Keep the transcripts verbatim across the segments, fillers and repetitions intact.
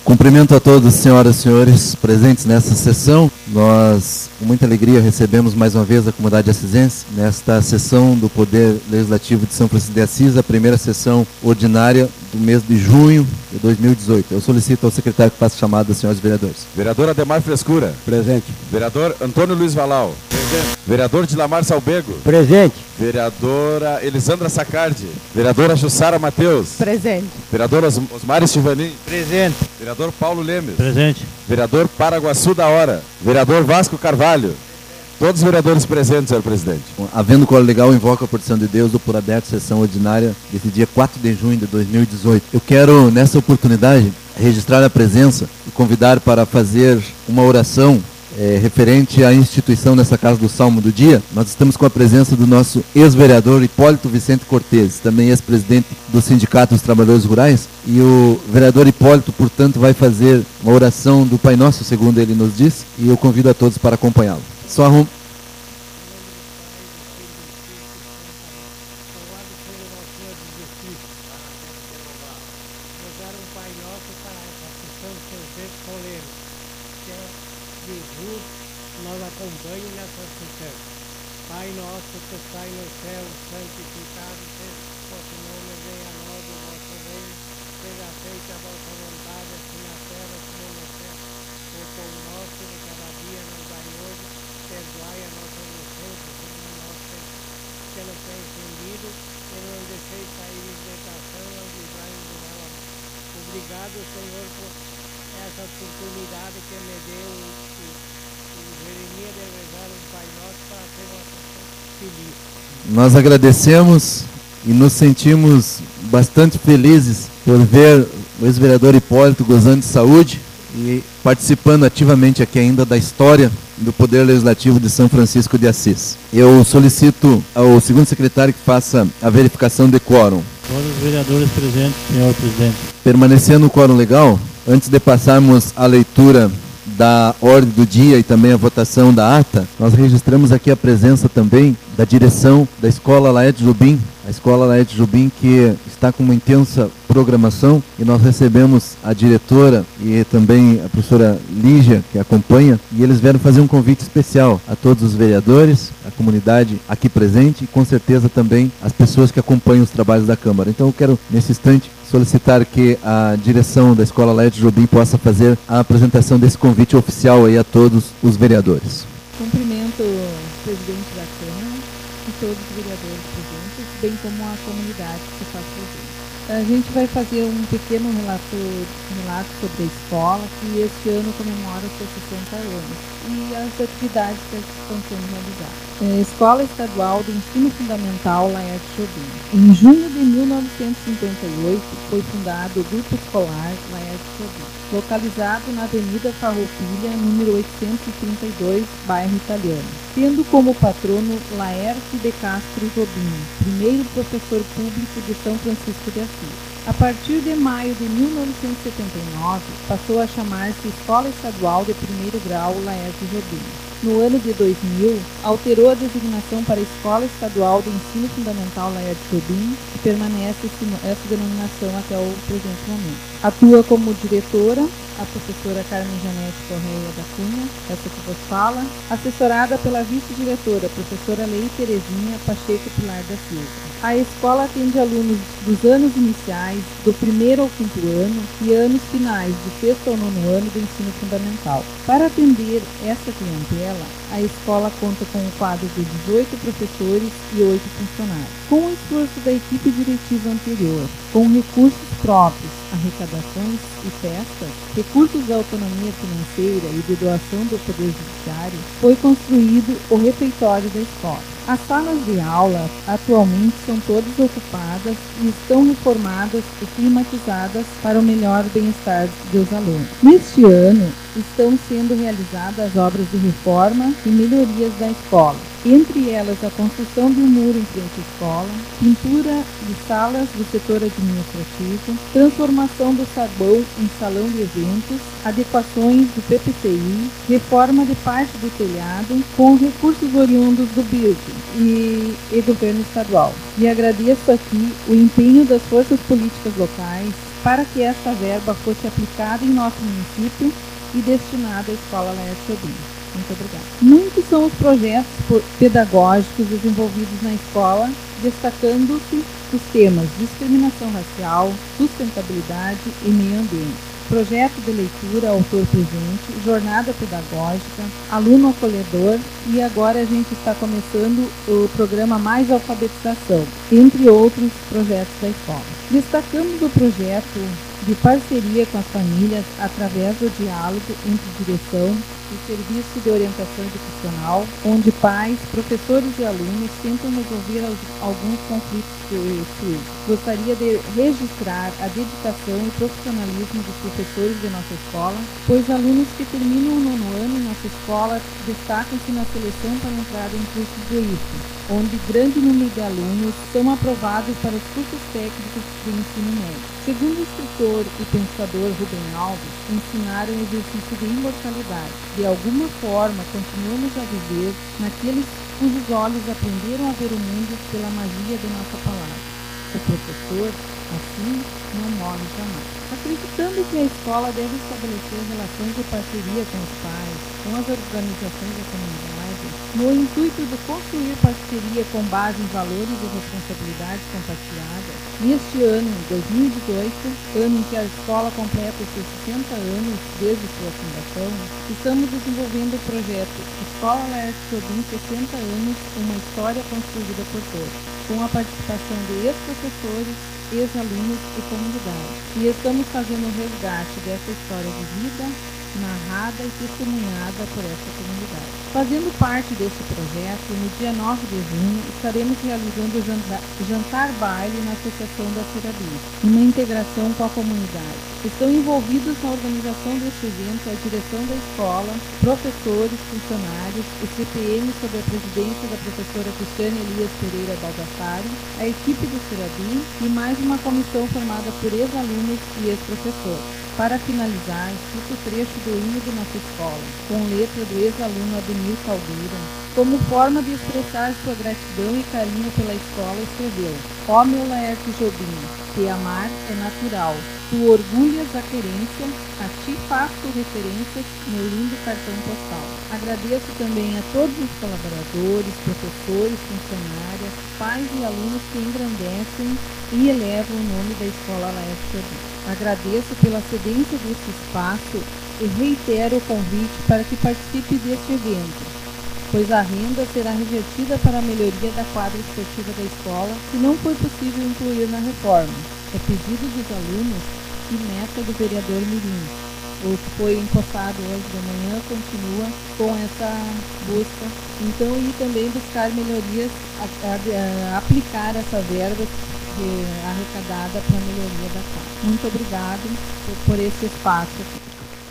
Cumprimento a todos, senhoras e senhores presentes nessa sessão. Nós, com muita alegria, recebemos mais uma vez a comunidade assisense nesta sessão do Poder Legislativo de São Francisco de Assis, a primeira sessão ordinária do mês de junho de dois mil e dezoito. Eu solicito ao secretário que faça chamada, senhores vereadores. Vereador Ademar Frescura. Presente. Vereador Antônio Luiz Valau. Presente. Vereador Dilamar Salbego. Presente. Vereadora Elisandra Sacardi. Vereadora Jussara Mateus. Presente. Vereador Os- Osmar Estivanin. Presente. Vereador Paulo Lemes. Presente. Vereador Paraguaçu da Hora. Vereador Vasco Carvalho. Todos os vereadores presentes, senhor presidente. Havendo quórum legal, invoco a porção de Deus, do por aberto sessão ordinária desse dia quatro de junho de dois mil e dezoito. Eu quero, nessa oportunidade, registrar a presença e convidar para fazer uma oração é, referente à instituição nessa Casa do Salmo do Dia. Nós estamos com a presença do nosso ex-vereador Hipólito Vicente Cortes, também ex-presidente do Sindicato dos Trabalhadores Rurais, e o vereador Hipólito, portanto, vai fazer uma oração do Pai Nosso, segundo ele nos disse, e eu convido a todos para acompanhá-lo. Só arrum... Jesus nos acompanhe nessa sessão. Pai nosso que está no céu, santificado seja o vosso nome, venha a nós o vosso reino, seja feita a vossa vontade, assim na terra como no céu. O pão nosso de cada dia nos dai hoje, perdoai a nossa ofensa, segundo nós que nos tem ofendido, e não nos deixeis cair em tentação, mas livrai-nos do mal. Obrigado, Senhor, por essa oportunidade que me deu o, o, o Jeremias de rezar um Pai Nosso para ter uma sessão feliz. Nós agradecemos e nos sentimos bastante felizes por ver o ex-vereador Hipólito gozando de saúde e participando ativamente aqui ainda da história do Poder Legislativo de São Francisco de Assis. Eu solicito ao segundo secretário que faça a verificação de quórum. Todos os vereadores presentes, senhor presidente. Permanecendo o quórum legal, antes de passarmos à leitura da ordem do dia e também a votação da ata, nós registramos aqui a presença também da direção da Escola Laerte Jobim, a Escola Laerte Jobim que está com uma intensa programação, e nós recebemos a diretora e também a professora Lígia, que acompanha, e eles vieram fazer um convite especial a todos os vereadores, a comunidade aqui presente e com certeza também as pessoas que acompanham os trabalhos da Câmara. Então eu quero, nesse instante, solicitar que a direção da Escola Laerte Jobim possa fazer a apresentação desse convite oficial aí a todos os vereadores. Cumprimento o presidente da Câmara e todos os vereadores presentes, bem como a comunidade que faz presente. A gente vai fazer um pequeno relato, relato sobre a escola, que este ano comemora seus sessenta anos, e as atividades que estão sendo realizadas. É, Escola Estadual de Ensino Fundamental Laerte Jobim. Em junho de mil novecentos e cinquenta e oito, foi fundado o Grupo Escolar Laerte Jobim, localizado na Avenida Farroupilha, número oitocentos e trinta e dois, bairro Italiano, tendo como patrono Laerte de Castro Jobim, primeiro professor público de São Francisco de Assis. A partir de maio de mil novecentos e setenta e nove, passou a chamar-se Escola Estadual de Primeiro Grau Laerte Jobim. No ano de dois mil, alterou a designação para Escola Estadual de Ensino Fundamental Laerte Jobim, e permanece essa denominação até o presente momento. Atua como diretora a professora Carmen Janete Correia da Cunha, essa que vos fala, assessorada pela vice-diretora, professora Lei Terezinha Pacheco Pilar da Silva. A escola atende alunos dos anos iniciais, do primeiro ao quinto ano, e anos finais, do sexto ao nono ano do ensino fundamental. Para atender essa clientela, a escola conta com um quadro de dezoito professores e oito funcionários. Com o esforço da equipe diretiva anterior, com recursos próprios, arrecadações e festas, recursos da autonomia financeira e de doação do Poder Judiciário, foi construído o refeitório da escola. As salas de aula atualmente são todas ocupadas e estão reformadas e climatizadas para o melhor bem-estar dos alunos. Neste ano, estão sendo realizadas obras de reforma e melhorias da escola, entre elas a construção de um muro em frente à escola, pintura de salas do setor administrativo, transformação do saguão em salão de eventos, adequações do P P C I, reforma de parte do telhado com recursos oriundos do B I R D e, e governo estadual. E agradeço aqui o empenho das forças políticas locais para que esta verba fosse aplicada em nosso município e destinada à Escola Laerte Jobim. Muito obrigada. Muitos são os projetos pedagógicos desenvolvidos na escola, destacando-se os temas discriminação racial, sustentabilidade e meio ambiente. Projeto de leitura, autor presente, jornada pedagógica, aluno acolhedor e agora a gente está começando o programa Mais Alfabetização, entre outros projetos da escola. Destacamos o projeto de parceria com as famílias através do diálogo entre direção e serviço de orientação educacional, onde pais, professores e alunos tentam resolver alguns conflitos surgidos. Gostaria de registrar a dedicação e profissionalismo dos professores de nossa escola, pois alunos que terminam o nono ano em nossa escola destacam-se na seleção para entrar em cursos do I F E, onde grande número de alunos são aprovados para os cursos técnicos do ensino médio. Segundo o escritor e pensador Rubem Alves, ensinar é um exercício de imortalidade. De alguma forma, continuamos a viver naqueles cujos olhos aprenderam a ver o mundo pela magia de nossa palavra. O professor, assim, não morre jamais. Acreditando que a escola deve estabelecer relações de parceria com os pais, com as organizações da comunidade, no intuito de construir parceria com base em valores e responsabilidades compartilhadas, neste ano, dois mil e dezoito, ano em que a escola completa os seus sessenta anos desde sua fundação, estamos desenvolvendo o projeto Escola Laerte Jobim sessenta anos, uma história construída por todos, com a participação de ex-professores, ex-alunos e comunidade. E estamos fazendo um resgate dessa história de vida, narrada e testemunhada por essa comunidade. Fazendo parte desse projeto, no dia nove de junho, estaremos realizando o jantar, jantar baile na Associação da Serabi, uma integração com a comunidade. Estão envolvidos na organização deste evento a direção da escola, professores, funcionários, o C P M sob a presidência da professora Cristiane Elias Pereira Baldassari, a equipe do Serabi e mais uma comissão formada por ex-alunos e ex-professores. Para finalizar, cito o trecho do hino de nossa escola, com letra do ex-aluno Ademir Caldeira. Como forma de expressar sua gratidão e carinho pela escola, escreveu: Ó meu Laerte Jobim, te amar é natural. Tu orgulhas a querência, a ti faço referências, meu lindo cartão postal. Agradeço também a todos os colaboradores, professores, funcionárias, pais e alunos que engrandecem e elevam o nome da Escola Laerte Jobim. Agradeço pela cedência deste espaço e reitero o convite para que participe deste evento, pois a renda será revertida para a melhoria da quadra esportiva da escola, que não foi possível incluir na reforma. É pedido dos alunos e meta do vereador Mirim. O que foi encostado hoje de manhã continua com essa busca. Então, e também buscar melhorias, a, a, a aplicar essa verba arrecadada para a melhoria da quadra. Muito obrigado por, por esse espaço aqui.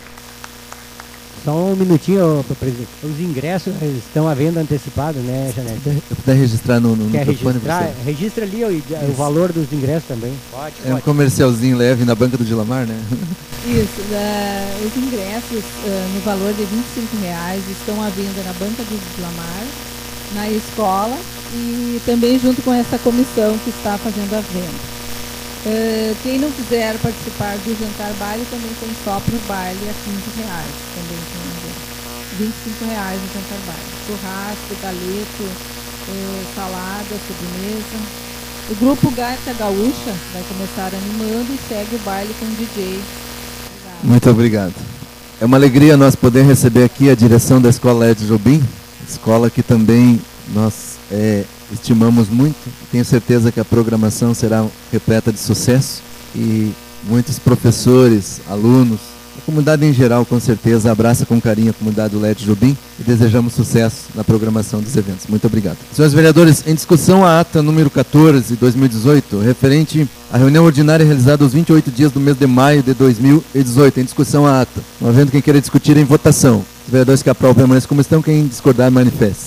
Só um minutinho, presidente. Os ingressos estão à venda antecipada, né, Janete? Eu puder registrar no, no Quer microfone registrar? você? Registra ali o, o valor dos ingressos também. Pode, É um pode. comercialzinho leve na banca do Dilamar, né? Isso, uh, os ingressos uh, no valor de vinte e cinco reais estão à venda na banca do Dilamar, na escola e também junto com essa comissão que está fazendo a venda. Uh, quem não quiser participar do jantar baile também tem só para o baile a quinze reais. Também tem vinte e cinco reais o jantar baile. Churrasco, galeto, uh, salada, sobremesa. O grupo Gaita Gaúcha vai começar animando e segue o baile com o D J. Obrigado. Muito obrigado. É uma alegria nós poder receber aqui a direção da Escola Laerte Jobim, escola que também nós é, estimamos muito. Tenho certeza que a programação será repleta de sucesso e muitos professores, alunos, a comunidade em geral com certeza abraça com carinho a comunidade do Laerte Jobim e desejamos sucesso na programação dos eventos. Muito obrigado. Senhores vereadores, em discussão a ata número quatorze de dois mil e dezoito, referente à reunião ordinária realizada aos vinte e oito dias do mês de maio de dois mil e dezoito. Em discussão a ata. Não havendo quem queira discutir em votação. Os vereadores que aprovam permanecem como estão, quem discordar manifeste.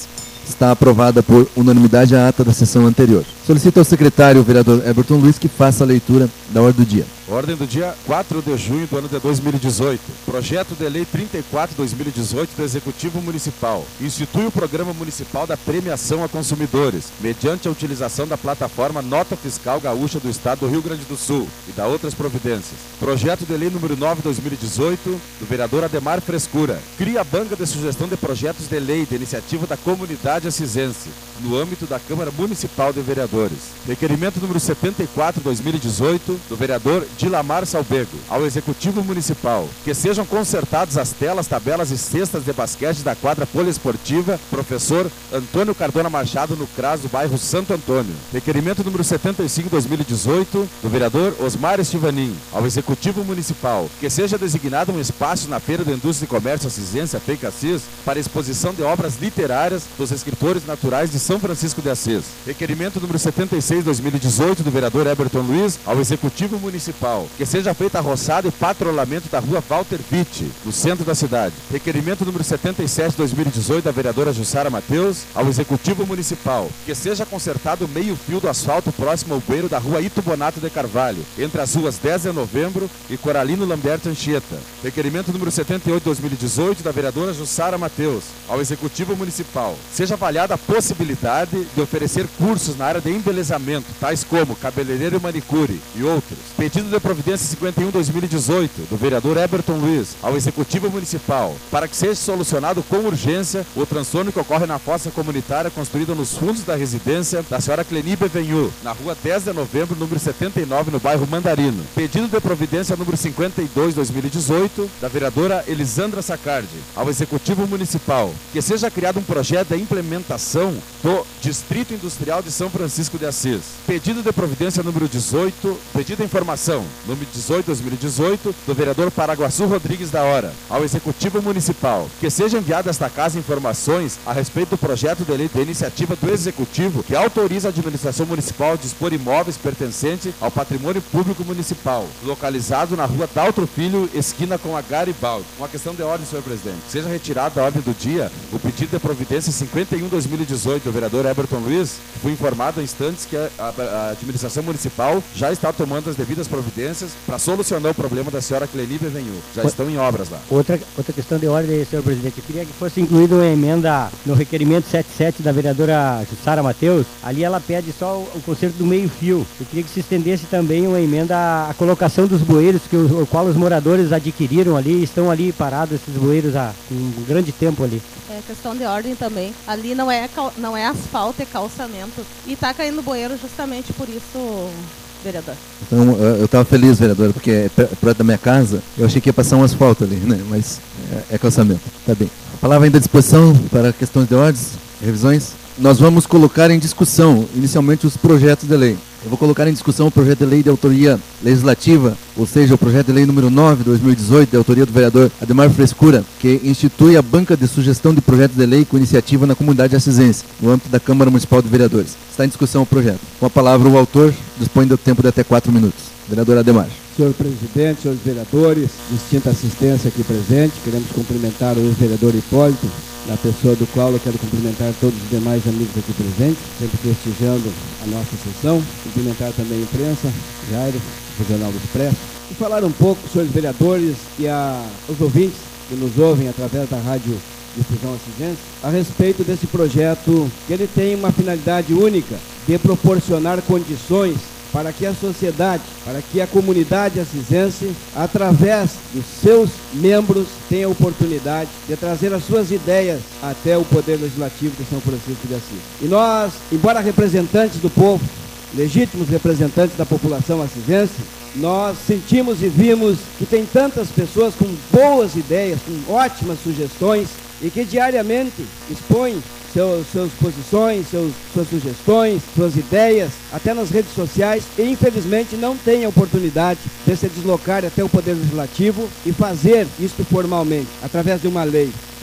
Está aprovada por unanimidade a ata da sessão anterior. Solicito ao secretário, o vereador Everton Luiz, que faça a leitura da ordem do dia. Ordem do dia quatro de junho do ano de dois mil e dezoito. Projeto de lei trinta e quatro barra dois mil e dezoito do Executivo Municipal. Institui o Programa Municipal da Premiação a Consumidores, mediante a utilização da plataforma Nota Fiscal Gaúcha do Estado do Rio Grande do Sul e da outras providências. Projeto de lei número nove barra dois mil e dezoito do vereador Ademar Frescura. Cria a banca de sugestão de projetos de lei de iniciativa da comunidade acisense, no âmbito da Câmara Municipal de Vereadores. Requerimento número setenta e quatro barra dois mil e dezoito do vereador Dilamar Salbego, ao Executivo Municipal, que sejam consertadas as telas, tabelas e cestas de basquete da quadra poliesportiva Professor Antônio Cardona Machado, no C R A S do bairro Santo Antônio. Requerimento número setenta e cinco barra dois mil e dezoito do vereador Osmar Estivanin, ao Executivo Municipal, que seja designado um espaço na Feira da Indústria e Comércio Acisense, a FEIC Assis, para exposição de obras literárias dos escritores naturais de São Francisco de Assis. Requerimento número setenta e seis barra dois mil e dezoito do vereador Everton Luiz, ao Executivo Municipal, que seja feita a roçada e patrulhamento da rua Walter Witt, no centro da cidade. Requerimento número setenta e sete barra dois mil e dezoito da vereadora Jussara Mateus, ao Executivo Municipal, que seja consertado o meio-fio do asfalto próximo ao bueiro da rua Itubonato de Carvalho, entre as ruas dez de novembro e Coralino Lambert Anchieta. Requerimento número setenta e oito barra dois mil e dezoito da vereadora Jussara Mateus, ao Executivo Municipal, seja avaliada a possibilidade de oferecer cursos na área de embelezamento, tais como cabeleireiro e manicure e outros. Pedido de providência cinquenta e um barra dois mil e dezoito do vereador Everton Luiz, ao Executivo Municipal, para que seja solucionado com urgência o transtorno que ocorre na fossa comunitária construída nos fundos da residência da senhora Cleni Bevenhu, na rua dez de novembro, número setenta e nove, no bairro Mandarino. Pedido de providência número cinquenta e dois barra dois mil e dezoito da vereadora Elisandra Sacardi, ao Executivo Municipal, que seja criado um projeto de implementação do Distrito Industrial de São Francisco de Assis. Pedido de providência número dezoito, pedido de informação número dezoito barra dois mil e dezoito do vereador Paraguaçu Rodrigues da Hora, ao Executivo Municipal, que seja enviado a esta casa informações a respeito do projeto de lei de iniciativa do Executivo que autoriza a administração municipal a dispor imóveis pertencentes ao patrimônio público municipal, localizado na rua Daltro Filho, esquina com a Garibaldi. Uma questão de ordem, senhor presidente. Seja retirado da ordem do dia o pedido de providência cinquenta e um barra dois mil e dezoito do vereador Everton Luiz, que foi informado há instantes que a, a, a administração municipal já está tomando as devidas providências para solucionar o problema da senhora Cleni Bevenhu. Já o... estão em obras lá. Outra, outra questão de ordem, senhor presidente. Eu queria que fosse incluída uma emenda no requerimento setenta e sete da vereadora Jussara Mateus. Ali ela pede só o, o conserto do meio-fio. Eu queria que se estendesse também uma emenda à, à colocação dos bueiros, que o, o qual os moradores adquiriram ali, estão ali parados esses bueiros há um grande tempo ali. É questão de ordem também. Ali não é, cal, não é asfalto, é calçamento. E tá caindo bueiro justamente por isso, vereador. Então, eu estava feliz, vereador, porque é perto da minha casa. Eu achei que ia passar um asfalto ali, né? Mas é, é calçamento. Tá bem. A palavra ainda à disposição para questões de ordens, revisões. Nós vamos colocar em discussão, inicialmente, os projetos de lei. Eu vou colocar em discussão o projeto de lei de autoria legislativa, ou seja, o projeto de lei número nove de dois mil e dezoito, de autoria do vereador Ademar Frescura, que institui a banca de sugestão de projetos de lei com iniciativa na comunidade acisense, no âmbito da Câmara Municipal de Vereadores. Está em discussão o projeto. Com a palavra, o autor dispõe do tempo de até quatro minutos. Vereador Ademar. Senhor presidente, senhores vereadores, distinta assistência aqui presente, queremos cumprimentar o ex-vereador Hipólito, na pessoa do qual eu quero cumprimentar todos os demais amigos aqui presentes, sempre prestigiando a nossa sessão, cumprimentar também a imprensa, Jairo, do Jornal do Expresso, e falar um pouco, senhores vereadores e a, os ouvintes que nos ouvem através da Rádio Difusão Acisense, a respeito desse projeto, que ele tem uma finalidade única de proporcionar condições para que a sociedade, para que a comunidade acisense, através dos seus membros, tenha a oportunidade de trazer as suas ideias até o Poder Legislativo de São Francisco de Assis. E nós, embora representantes do povo, legítimos representantes da população acisense, nós sentimos e vimos que tem tantas pessoas com boas ideias, com ótimas sugestões e que diariamente expõem Seus, suas posições, seus, suas sugestões, suas ideias, até nas redes sociais, e infelizmente não tem a oportunidade de se deslocar até o Poder Legislativo e fazer isto formalmente, através de uma lei.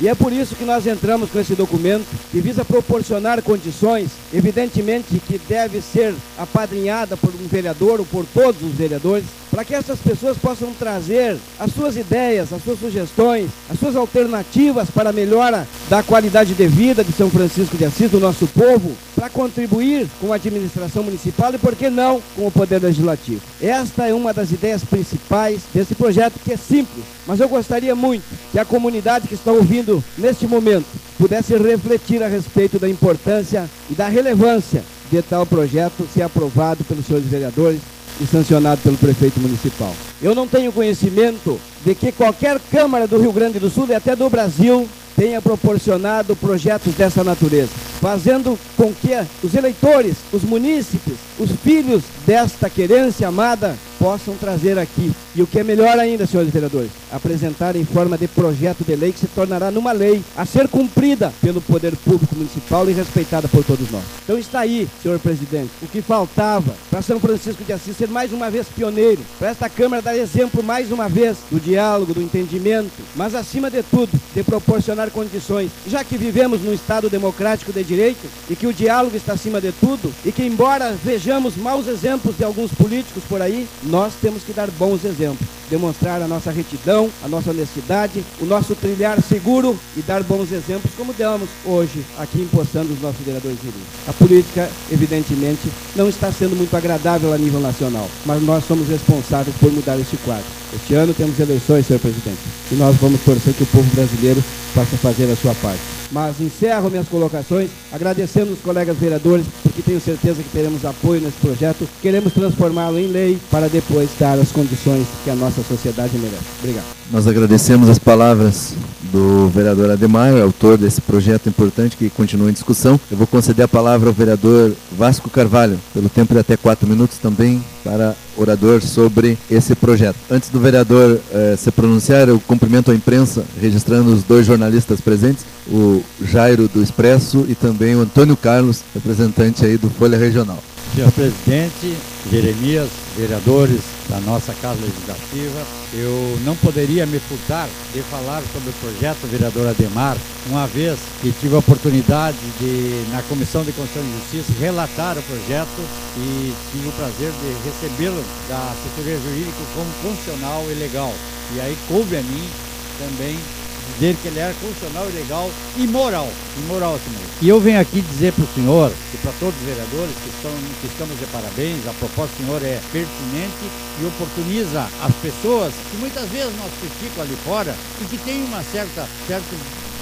E é por isso que nós entramos com esse documento, que visa proporcionar condições, evidentemente que deve ser apadrinhada por um vereador ou por todos os vereadores, para que essas pessoas possam trazer as suas ideias, as suas sugestões, as suas alternativas para a melhora da qualidade de vida de São Francisco de Assis, do nosso povo, para contribuir com a administração municipal e, por que não, com o Poder Legislativo. Esta é uma das ideias principais desse projeto, que é simples, mas eu gostaria muito que a comunidade que está ouvindo neste momento pudesse refletir a respeito da importância e da relevância de tal projeto ser aprovado pelos senhores vereadores e sancionado pelo prefeito municipal. Eu não tenho conhecimento de que qualquer Câmara do Rio Grande do Sul e até do Brasil tenha proporcionado projetos dessa natureza, fazendo com que os eleitores, os munícipes, os filhos desta querência amada possam trazer aqui. E o que é melhor ainda, senhores vereadores, apresentar em forma de projeto de lei que se tornará numa lei a ser cumprida pelo Poder Público Municipal e respeitada por todos nós. Então está aí, senhor presidente, o que faltava para São Francisco de Assis ser mais uma vez pioneiro, para esta Câmara dar exemplo mais uma vez do diálogo, do entendimento, mas acima de tudo, de proporcionar condições, já que vivemos num Estado democrático de direito e que o diálogo está acima de tudo e que, embora vejamos maus exemplos de alguns políticos por aí, nós temos que dar bons exemplos, demonstrar a nossa retidão, a nossa honestidade, o nosso trilhar seguro e dar bons exemplos como damos hoje aqui empossando os nossos vereadores de Rio. A política, evidentemente, não está sendo muito agradável a nível nacional, mas nós somos responsáveis por mudar este quadro. Este ano temos eleições, senhor presidente, e nós vamos torcer que o povo brasileiro possa fazer a sua parte. Mas encerro minhas colocações, agradecendo os colegas vereadores, porque tenho certeza que teremos apoio nesse projeto. Queremos transformá-lo em lei para depois dar as condições que a nossa sociedade merece. Obrigado. Nós agradecemos as palavras do vereador Ademar, autor desse projeto importante que continua em discussão. Eu vou conceder a palavra ao vereador Vasco Carvalho, pelo tempo de até quatro minutos também, para orador sobre esse projeto. Antes do vereador eh, se pronunciar, eu cumprimento a imprensa, registrando os dois jornalistas presentes, o Jairo do Expresso e também o Antônio Carlos, representante aí do Folha Regional. Senhor presidente, Jeremias, vereadores da nossa Casa Legislativa, eu não poderia me furtar de falar sobre o projeto vereador Ademar, uma vez que tive a oportunidade de, na Comissão de Constituição e Justiça, relatar o projeto e tive o prazer de recebê-lo da assessoria jurídica como constitucional e legal. E aí coube a mim também dizer que ele era constitucional e legal e moral, e moral assim mesmo. E eu venho aqui dizer para o senhor, e para todos os vereadores que, estão, que estamos de parabéns, a proposta do senhor é pertinente e oportuniza as pessoas que muitas vezes nós criticamos ali fora e que tem uma certa, certo,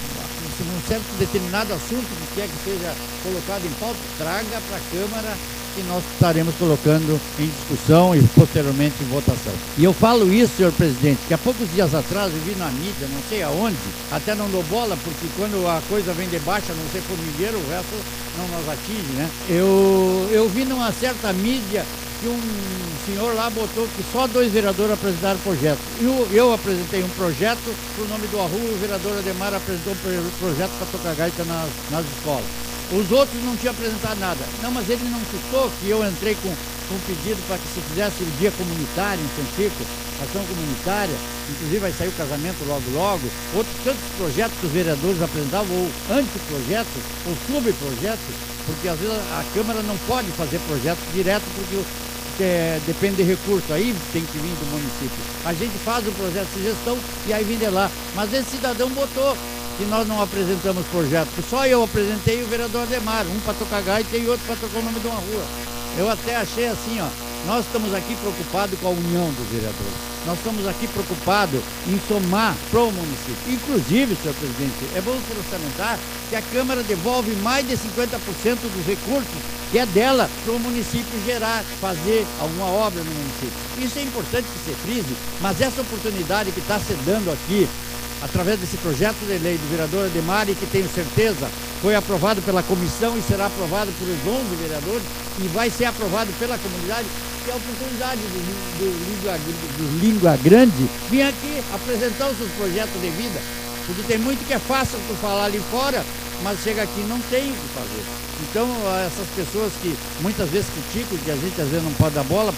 um certo determinado assunto que quer que seja colocado em pauta, traga para a Câmara, que nós estaremos colocando em discussão e posteriormente em votação. E eu falo isso, senhor presidente, que há poucos dias atrás eu vi na mídia, não sei aonde, até não dou bola, porque quando a coisa vem de baixo, a não ser formigueiro, o resto não nos atinge, né? Eu, eu vi numa certa mídia que um senhor lá botou que só dois vereadores apresentaram o projeto. Eu, eu apresentei um projeto para o nome do Arru e o vereador Ademar apresentou um projeto para tocar gaita nas, nas escolas. Os outros não tinham apresentado nada. Não, mas ele não citou que eu entrei com, com um pedido para que se fizesse o dia comunitário em Santico, ação comunitária, inclusive vai sair o casamento logo logo, outros tantos projetos que os vereadores apresentavam, ou anteprojetos, ou subprojetos, porque às vezes a Câmara não pode fazer projetos direto porque é, depende de recurso, aí tem que vir do município. A gente faz o projeto de gestão e aí vem de lá. Mas esse cidadão botou que nós não apresentamos projeto, só eu apresentei o vereador Ademar, um para tocar gaita e outro para tocar o nome de uma rua. Eu até achei assim, ó, nós estamos aqui preocupados com a união dos vereadores, nós estamos aqui preocupados em somar para o município. Inclusive, senhor presidente, é bom salientar que a Câmara devolve mais de cinquenta por cento dos recursos que é dela para o município gerar, fazer alguma obra no município. Isso é importante que se frise, mas essa oportunidade que está se dando aqui, através desse projeto de lei do vereador Ademar, e que tenho certeza foi aprovado pela comissão e será aprovado por os onze vereadores e vai ser aprovado pela comunidade, que é a oportunidade do, do, língua, do língua grande vir aqui apresentar os seus projetos de vida, porque tem muito que é fácil tu falar ali fora, mas chega aqui e não tem o que fazer. Então, essas pessoas que muitas vezes criticam, que a gente às vezes não pode dar bola, porque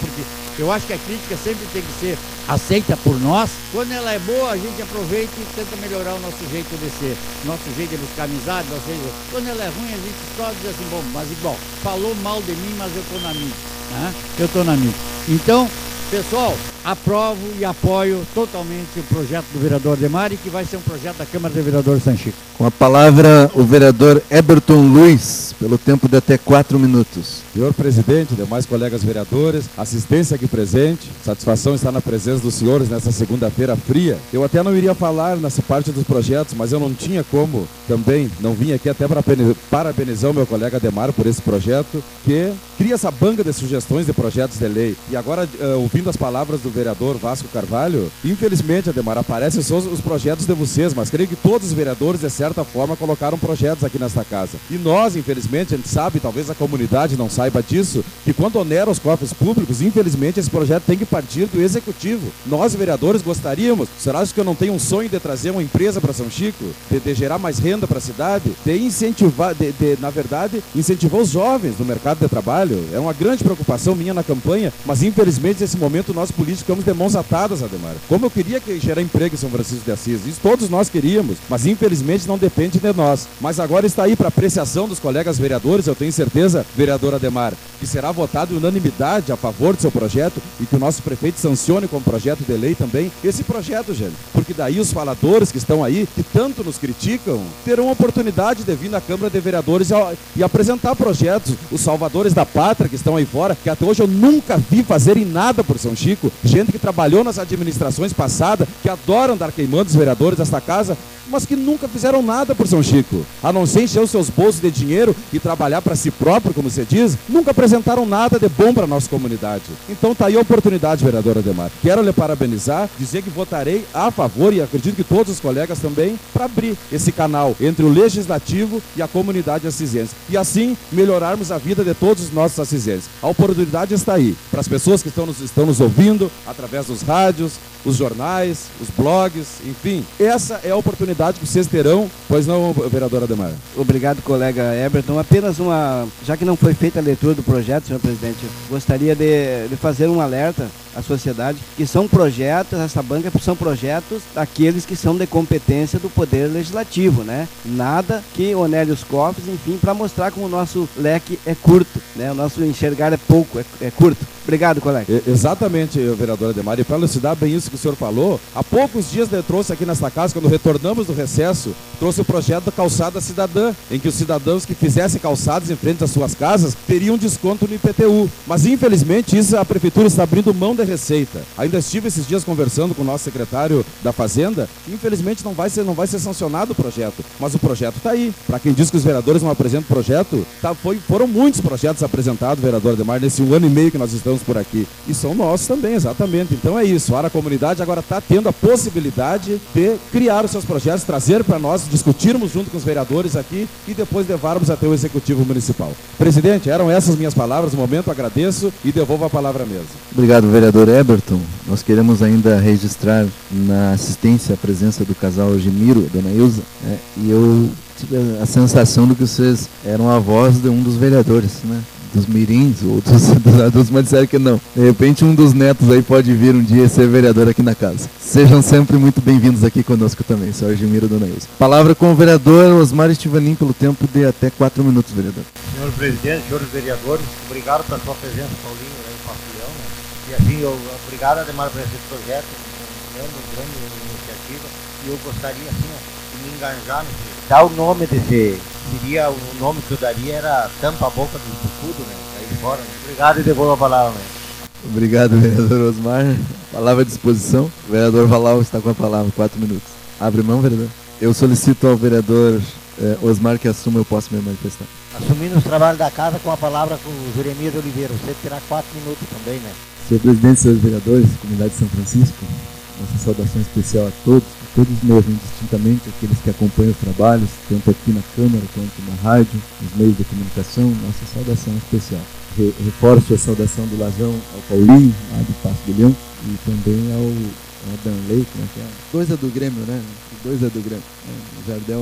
Eu acho que a crítica sempre tem que ser aceita por nós. Quando ela é boa, a gente aproveita e tenta melhorar o nosso jeito de ser, nosso jeito de buscar amizade, nosso jeito... Quando ela é ruim, a gente só diz assim, bom, mas igual, falou mal de mim, mas eu estou na mídia, né? Eu estou na mídia. Então, pessoal, aprovo e apoio totalmente o projeto do vereador Ademar, e que vai ser um projeto da Câmara de Vereadores São Chico. Com a palavra, o vereador Eberton Luiz, pelo tempo de até quatro minutos. Senhor presidente, demais colegas vereadores, assistência aqui presente, satisfação estar na presença dos senhores nessa segunda-feira fria. Eu até não iria falar nessa parte dos projetos, mas eu não tinha como também, não vim aqui até para parabenizar o meu colega Ademar por esse projeto, que cria essa banca de sugestões de projetos de lei. E agora, uh, ouvindo as palavras do vereador Vasco Carvalho, infelizmente, Ademar, aparecem só os projetos de vocês, mas creio que todos os vereadores, de certa forma, colocaram projetos aqui nesta casa. E nós, infelizmente, a gente sabe, talvez a comunidade não saiba disso, que quando onera os cofres públicos, infelizmente, esse projeto tem que partir do executivo. Nós, vereadores, gostaríamos, será que eu não tenho um sonho de trazer uma empresa para São Chico, de, de gerar mais renda para a cidade, de incentivar, de, de, na verdade, incentivar os jovens no mercado de trabalho? É uma grande preocupação minha na campanha, mas infelizmente nesse momento nós políticos ficamos de mãos atadas, Ademar. Como eu queria que gerar emprego em São Francisco de Assis, isso todos nós queríamos, mas infelizmente não depende de nós. Mas agora está aí para apreciação dos colegas vereadores, eu tenho certeza, vereador Ademar, que será votado em unanimidade a favor do seu projeto e que o nosso prefeito sancione como projeto de lei também esse projeto, gente. Porque daí os faladores que estão aí, que tanto nos criticam, terão a oportunidade de vir na Câmara de Vereadores e, e apresentar projetos. Os salvadores da pátria que estão aí fora, que até hoje eu nunca vi fazerem nada por São Chico, gente que trabalhou nas administrações passadas, que adoram dar queimando os vereadores desta casa, mas que nunca fizeram nada por São Chico, a não ser encher os seus bolsos de dinheiro e trabalhar para si próprio, como você diz, nunca apresentaram nada de bom para a nossa comunidade. Então está aí a oportunidade, vereador Ademar. Quero lhe parabenizar, dizer que votarei a favor, e acredito que todos os colegas também, para abrir esse canal entre o legislativo e a comunidade assisense. E assim melhorarmos a vida de todos os nossos assisenses. A oportunidade está aí, para as pessoas que estão nos, estão nos ouvindo, através dos rádios, os jornais, os blogs, enfim. Essa é a oportunidade que vocês terão, pois não, vereador Ademar? Obrigado, colega Eberton. Apenas uma, já que não foi feita a leitura do projeto, senhor presidente, gostaria de, de fazer um alerta à sociedade, que são projetos, essa banca são projetos daqueles que são de competência do Poder Legislativo, né? Nada que onere os cofres, enfim, para mostrar como o nosso leque é curto, né? O nosso enxergar é pouco, é, é curto. Obrigado, colega. É, exatamente, vereador Ademar, e para elucidar bem isso que o senhor falou, há poucos dias eu trouxe aqui nesta casa, quando retornamos do recesso, trouxe o projeto da calçada cidadã, em que os cidadãos que fizessem calçadas em frente às suas casas teriam desconto no I P T U. Mas infelizmente isso a prefeitura está abrindo mão da receita. Ainda estive esses dias conversando com o nosso secretário da Fazenda, infelizmente não vai ser, não vai ser sancionado o projeto, mas o projeto está aí. Para quem diz que os vereadores não apresentam projeto, tá, foi, foram muitos projetos apresentados, vereador Ademar, nesse um ano e meio que nós estamos por aqui. E são nossos também, exatamente. Então é isso, a comunidade agora está tendo a possibilidade de criar os seus projetos, trazer para nós, discutirmos junto com os vereadores aqui e depois levarmos até o Executivo Municipal. Presidente, eram essas minhas palavras no momento, agradeço e devolvo a palavra à mesa. Obrigado, vereador Eberton. Nós queremos ainda registrar na assistência a presença do casal Gemiro, dona Ilza, né? E eu tive a sensação de que vocês eram a voz de um dos vereadores, né? Dos mirins, ou dos, dos adultos, mas disseram que não. De repente um dos netos aí pode vir um dia ser vereador aqui na casa. Sejam sempre muito bem-vindos aqui conosco também, senhor Gemiro, dona Ilza. Palavra com o vereador Osmar Estivanin pelo tempo de até quatro minutos, vereador. Senhor presidente, senhores vereadores, obrigado pela sua presença, Paulinho, aí em Pampulhão, né? E assim, eu, obrigado, Ademar, por esse projeto, uma grande, grande iniciativa, e eu gostaria, assim, de me engajar, dar o nome desse... Seria, o nome que eu daria era Tampa a Boca do Escudo, né? Aí fora. Né? Obrigado e devolvo a palavra, né? Obrigado, vereador Osmar. Palavra à disposição. O vereador Valau está com a palavra, quatro minutos. Abre mão, vereador. Eu solicito ao vereador eh, Osmar que assuma, eu posso me manifestar. Assumindo os trabalhos da casa com a palavra com o Jeremias Oliveira. Você terá quatro minutos também, né? Senhor presidente, senhores vereadores, comunidade de São Francisco, nossa saudação especial a todos, a todos mesmo, indistintamente, aqueles que acompanham os trabalhos, tanto aqui na Câmara quanto na rádio, nos meios de comunicação, nossa saudação especial. Re reforço a saudação do Lazão ao Paulinho, lá do Passo do Leão, e também ao, ao Danley, como é que é? Dois é do Grêmio, né? Dois é do Grêmio. É, o Jardel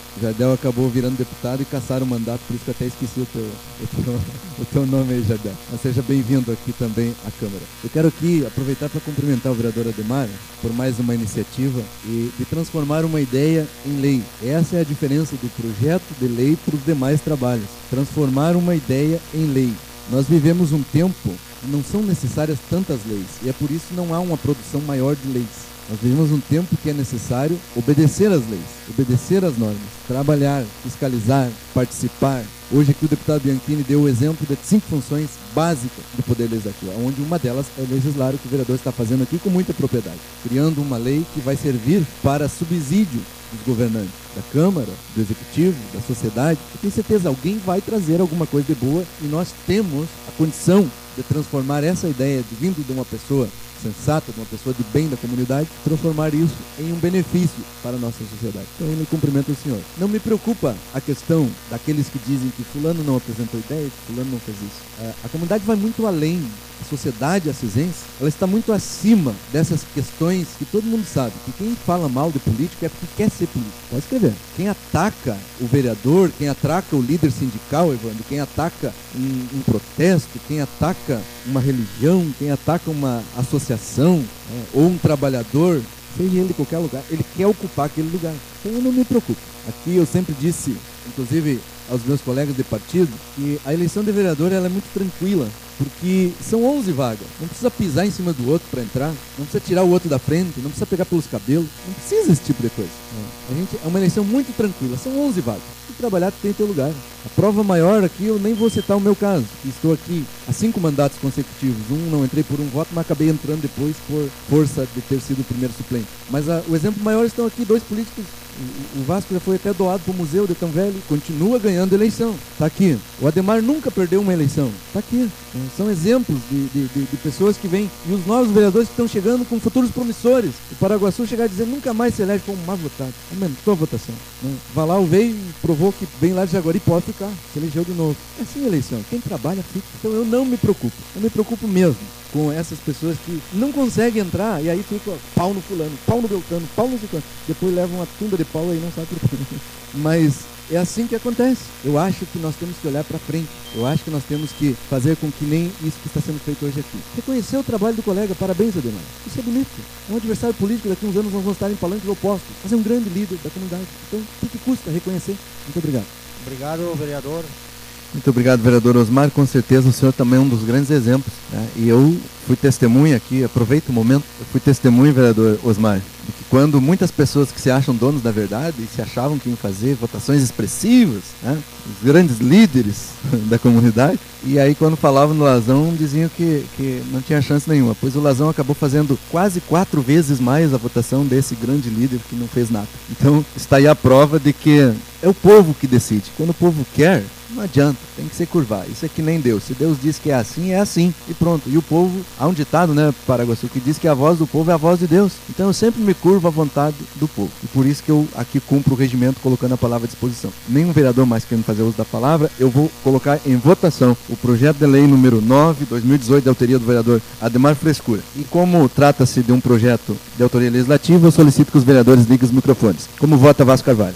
O Jardel acabou virando deputado e caçaram o mandato, por isso que eu até esqueci o teu, o teu, o teu nome aí, Jardel. Mas seja bem-vindo aqui também à Câmara. Eu quero aqui aproveitar para cumprimentar o vereador Ademar por mais uma iniciativa e de transformar uma ideia em lei. Essa é a diferença do projeto de lei para os demais trabalhos. Transformar uma ideia em lei. Nós vivemos um tempo que não são necessárias tantas leis e é por isso que não há uma produção maior de leis. Nós vivemos um tempo que é necessário obedecer às leis, obedecer às normas, trabalhar, fiscalizar, participar. Hoje aqui o deputado Bianchini deu o exemplo de cinco funções básicas do Poder Legislativo, onde uma delas é legislar, o que o vereador está fazendo aqui com muita propriedade, criando uma lei que vai servir para subsídio dos governantes, da Câmara, do Executivo, da sociedade. Eu tenho certeza, alguém vai trazer alguma coisa de boa e nós temos a condição de transformar essa ideia de vindo de uma pessoa sensata, de uma pessoa de bem da comunidade, transformar isso em um benefício para a nossa sociedade. Então eu me cumprimento o senhor. Não me preocupa a questão daqueles que dizem que fulano não apresentou ideia, que fulano não fez isso. A comunidade vai muito além. A sociedade ascisense, ela está muito acima dessas questões que todo mundo sabe, que quem fala mal de político é porque quer ser político. Pode escrever. Quem ataca o vereador, quem ataca o líder sindical, Evandro, quem ataca um, um protesto, quem ataca uma religião, quem ataca uma associação, né, ou um trabalhador, seja ele em qualquer lugar, ele quer ocupar aquele lugar. Então eu não me preocupo. Aqui eu sempre disse, inclusive aos meus colegas de partido, que a eleição de vereador ela é muito tranquila, porque são onze vagas, não precisa pisar em cima do outro para entrar, não precisa tirar o outro da frente, não precisa pegar pelos cabelos, não precisa esse tipo de coisa. A gente, é uma eleição muito tranquila, são onze vagas. Se trabalhar, tu tem teu lugar. A prova maior aqui, eu nem vou citar o meu caso, que estou aqui há cinco mandatos consecutivos, um não entrei por um voto, mas acabei entrando depois por força de ter sido o primeiro suplente. Mas a, o exemplo maior estão aqui dois políticos. O, o Vasco já foi até doado para o Museu de Tão Velho, continua ganhando eleição. Está aqui. O Ademar nunca perdeu uma eleição. Está aqui. São exemplos de, de, de, de pessoas que vêm. E os novos vereadores que estão chegando com futuros promissores. O Paraguaçu chegar a dizer nunca mais se elege como má votado. Aumentou a votação. Né? Valau veio e provou que vem lá de Jaguari pode ficar. Se elegeu de novo. É assim a eleição. Quem trabalha fica. Então eu não me preocupo. Eu me preocupo mesmo com essas pessoas que não conseguem entrar e aí fica ó, pau no fulano, pau no beltrano, pau no ciclano. Depois levam uma tunda de pau aí não sabe por quê. Mas é assim que acontece. Eu acho que nós temos que olhar para frente. Eu acho que nós temos que fazer com que nem isso que está sendo feito hoje aqui. Reconhecer o trabalho do colega. Parabéns, Ademar. Isso é bonito. É um adversário político. Daqui a uns anos nós vamos estar em palanques opostos. Mas é um grande líder da comunidade. Então, o que custa reconhecer? Muito obrigado. Obrigado, vereador. Muito obrigado, vereador Osmar. Com certeza o senhor também é um dos grandes exemplos, né? E eu fui testemunha aqui, aproveito o momento, eu fui testemunha, vereador Osmar, de que quando muitas pessoas que se acham donos da verdade e se achavam que iam fazer votações expressivas, né? Os grandes líderes da comunidade, e aí quando falavam no Lazão diziam que, que não tinha chance nenhuma, pois o Lazão acabou fazendo quase quatro vezes mais a votação desse grande líder que não fez nada. Então está aí a prova de que é o povo que decide. Quando o povo quer, não adianta, tem que se curvar. Isso é que nem Deus. Se Deus diz que é assim, é assim. E pronto. E o povo, há um ditado, né, Paraguaçu, que diz que a voz do povo é a voz de Deus. Então eu sempre me curvo à vontade do povo. E por isso que eu aqui cumpro o regimento colocando a palavra à disposição. Nenhum vereador mais querendo fazer uso da palavra, eu vou colocar em votação o projeto de lei número nove, dois mil e dezoito, de autoria do vereador Ademar Frescura. E como trata-se de um projeto de autoria legislativa, eu solicito que os vereadores liguem os microfones. Como vota Vasco Carvalho?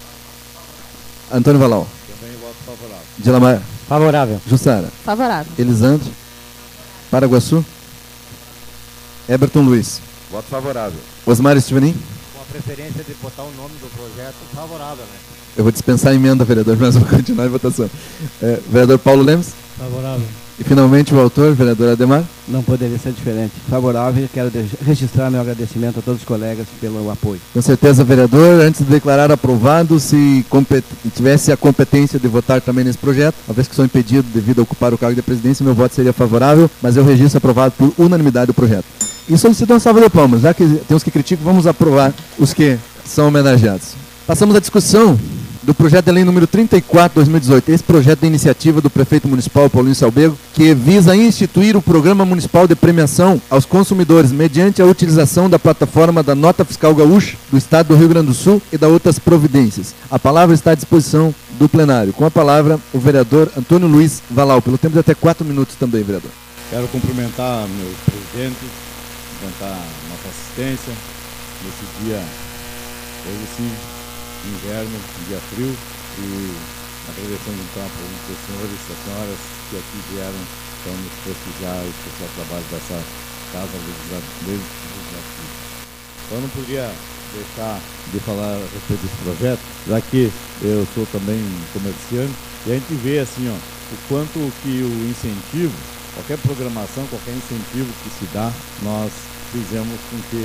Antônio Valau. Também voto favorável. Dilamar. Favorável. Jussara. Favorável. Elisandro. Paraguaçu. Eberton Luiz. Voto favorável. Osmar Estivanin. Com a preferência de botar o nome do projeto favorável, né? Eu vou dispensar a emenda, vereador, mas vou continuar em votação. É, vereador Paulo Lemos. Favorável. E finalmente o autor, vereador Ademar. Não poderia ser diferente. Favorável, quero registrar meu agradecimento a todos os colegas pelo apoio. Com certeza, vereador, antes de declarar aprovado, se tivesse a competência de votar também nesse projeto, uma vez que sou impedido devido a ocupar o cargo de presidência, meu voto seria favorável, mas eu registro aprovado por unanimidade o projeto. E solicito uma salva de palmas, já que tem os que criticam, vamos aprovar os que são homenageados. Passamos à discussão do projeto de lei número trinta e quatro, dois mil e dezoito. Esse projeto de iniciativa do prefeito municipal Paulinho Salbego, que visa instituir o Programa Municipal de Premiação aos consumidores mediante a utilização da plataforma da Nota Fiscal Gaúcha do Estado do Rio Grande do Sul e da outras providências. A palavra está à disposição do plenário. Com a palavra, o vereador Antônio Luiz Valau. Pelo tempo de até quatro minutos também, vereador. Quero cumprimentar meus presidentes, cumprimentar nossa assistência nesse dia, hoje sim, inverno, um dia frio, e agradecendo então a presença dos senhores e das senhoras que aqui vieram para nos prestigiar o especial trabalho dessa Casa Legislativa. Então eu não podia deixar de falar a respeito desse projeto, já que eu sou também um comerciante, e a gente vê assim, ó, o quanto que o incentivo, qualquer programação, qualquer incentivo que se dá, nós fizemos com que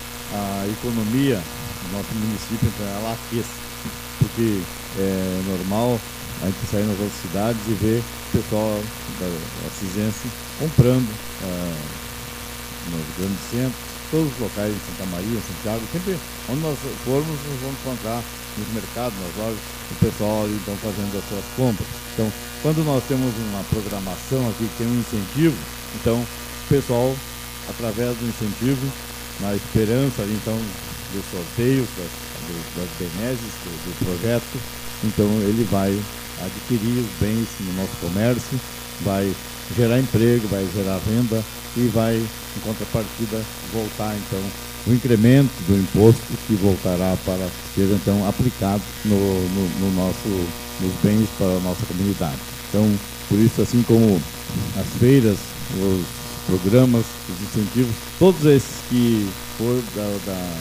a economia do nosso município, então, ela aqueça, porque é normal a gente sair nas outras cidades e ver o pessoal da, da Cisense comprando ah, nos grandes centros, todos os locais em Santa Maria, em Santiago, sempre onde nós formos, nós vamos encontrar nos mercados, nas lojas, o pessoal ali, então, fazendo as suas compras. Então, quando nós temos uma programação aqui que tem um incentivo, então o pessoal, através do incentivo, na esperança ali, então, dos sorteios, das, das benesses do, do projeto, então ele vai adquirir os bens no nosso comércio, vai gerar emprego, vai gerar renda e vai, em contrapartida, voltar então o incremento do imposto que voltará para ser então aplicado no, no, no nosso, nos bens para a nossa comunidade. Então, por isso, assim como as feiras, os programas, os incentivos, todos esses que for da, da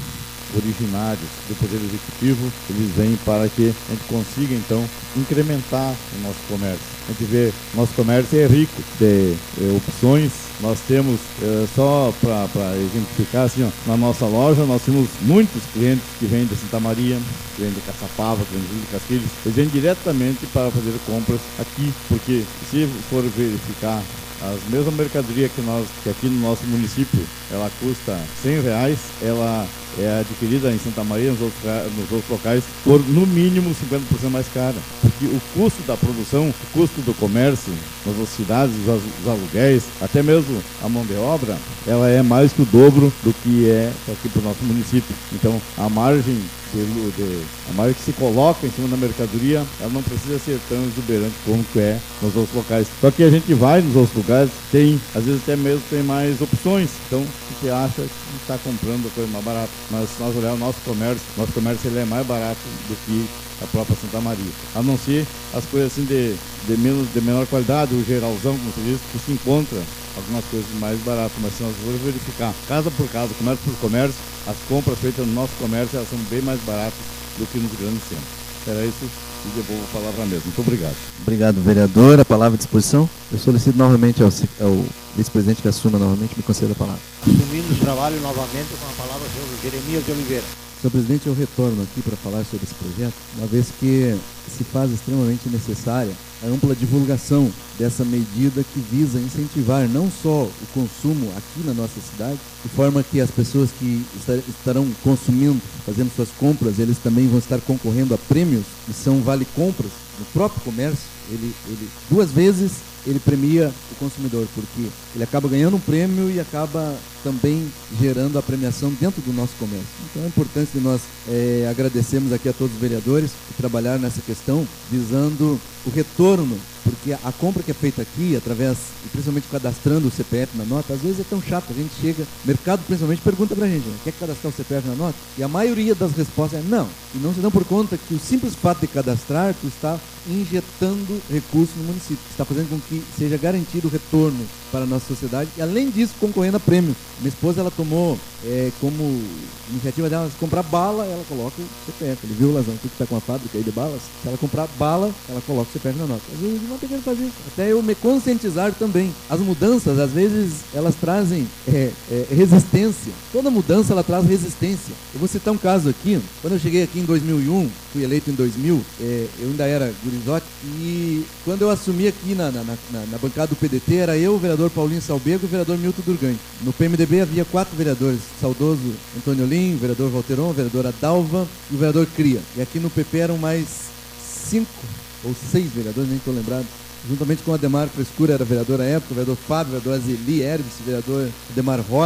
originários do Poder Executivo, eles vêm para que a gente consiga, então, incrementar o nosso comércio. A gente vê, nosso comércio é rico de é, opções. Nós temos, é, só para exemplificar, assim, ó, na nossa loja nós temos muitos clientes que vêm de Santa Maria, que vêm de Caçapava, que vêm de Casquilhos, eles vêm diretamente para fazer compras aqui, porque se for verificar as mesmas mercadorias que nós, que aqui no nosso município, ela custa cem reais, ela é adquirida em Santa Maria, nos outros, nos outros locais, por no mínimo cinquenta por cento mais cara. Porque o custo da produção, o custo do comércio, nas outras cidades, os aluguéis, até mesmo a mão de obra, ela é mais que o dobro do que é aqui para o nosso município. Então, a margem De, de, a margem que se coloca em cima da mercadoria, ela não precisa ser tão exuberante como que é nos outros locais. Só que a gente vai nos outros lugares, tem, às vezes até mesmo tem mais opções, então você acha que está comprando a coisa mais barata. Mas se nós olharmos o nosso comércio, nosso comércio ele é mais barato do que a própria Santa Maria. A não ser as coisas assim de, de, menos, de menor qualidade, o geralzão, como você diz, que se encontra algumas coisas mais baratas, mas se nós formos verificar casa por casa, comércio por comércio, as compras feitas no nosso comércio elas são bem mais baratas do que nos grandes centros. Era isso e devolvo a palavra mesmo. Muito obrigado. Obrigado, vereador. A palavra à disposição. Eu solicito novamente ao, ao vice-presidente que assuma novamente, me conceda a palavra. Assumindo o trabalho novamente com a palavra do senhor Jeremias de Oliveira. Senhor presidente, eu retorno aqui para falar sobre esse projeto, uma vez que se faz extremamente necessária a ampla divulgação dessa medida que visa incentivar não só o consumo aqui na nossa cidade, de forma que as pessoas que estarão consumindo, fazendo suas compras, eles também vão estar concorrendo a prêmios, que são vale-compras no próprio comércio. Ele, ele duas vezes ele premia o consumidor, porque ele acaba ganhando um prêmio e acaba também gerando a premiação dentro do nosso comércio. Então é importante que nós é, agradecermos aqui a todos os vereadores que trabalharam nessa questão, visando o retorno, porque a compra que é feita aqui, através, e principalmente cadastrando o C P F na nota, às vezes é tão chato, a gente chega, o mercado principalmente pergunta pra gente, né, quer cadastrar o C P F na nota? E a maioria das respostas é não, e não se dão por conta que o simples fato de cadastrar, tu está injetando recursos no município, está fazendo com que seja garantido o retorno para a nossa sociedade, e além disso, concorrendo a prêmio. Minha esposa, ela tomou é, como iniciativa dela comprar bala, ela coloca o C P F. Ele viu, Lazão, tu que está com a fábrica aí de balas, se ela comprar bala, ela coloca o C P F na nota. Às vezes não tem que fazer isso. Até eu me conscientizar também. As mudanças, às vezes, elas trazem é, é, resistência. Toda mudança, ela traz resistência. Eu vou citar um caso aqui. Quando eu cheguei aqui em dois mil e um, fui eleito em dois mil, é, eu ainda era gurizote, e quando eu assumi aqui na, na, na, na bancada do P D T, era eu, o vereador Paulinho Salbego e o vereador Milton Durgani. No P M D B havia quatro vereadores, saudoso Antônio Olim, o vereador Valteron, a vereadora Dalva e o vereador Cria. E aqui no P P eram mais cinco ou seis vereadores, nem estou lembrado. Juntamente com o Ademar Frescura, era vereador à época, o vereador Fábio, o vereador Azeli Hermes, o vereador Ademar Ross,